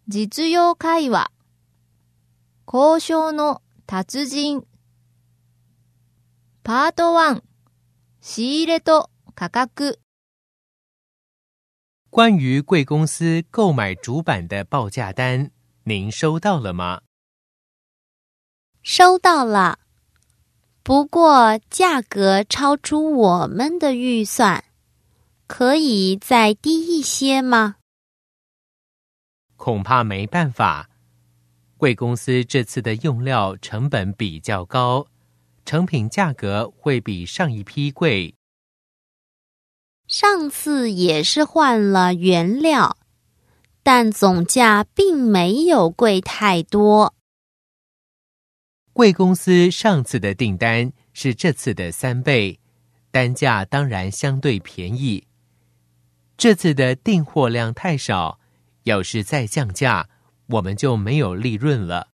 実用会話、交渉の達人。パート1、仕入れと価格。 关于贵公司购买主板的报价单，您收到了吗？ 收到了，不过价格超出我们的预算，可以再低一些吗？ 恐怕没办法，贵公司这次的用料成本比较高，成品价格会比上一批贵。 上次也是换了原料，但总价并没有贵太多。 贵公司上次的订单是这次的3倍，单价当然相对便宜。这次的订货量太少，要是再降价，我们就没有利润了。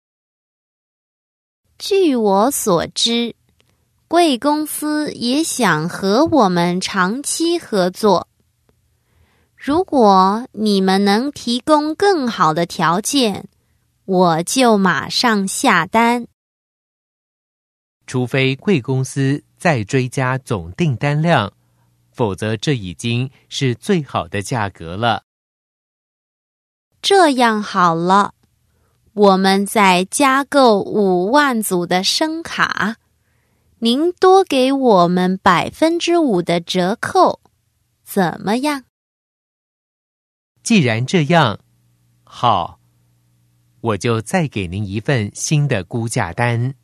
据我所知，贵公司也想和我们长期合作。如果你们能提供更好的条件，我就马上下单。 除非贵公司再追加总订单量，否则这已经是最好的价格了。 这样好了，我们再加购5万组的声卡，您多给我们5%的折扣，怎么样？ 既然这样，好，我就再给您一份新的估价单。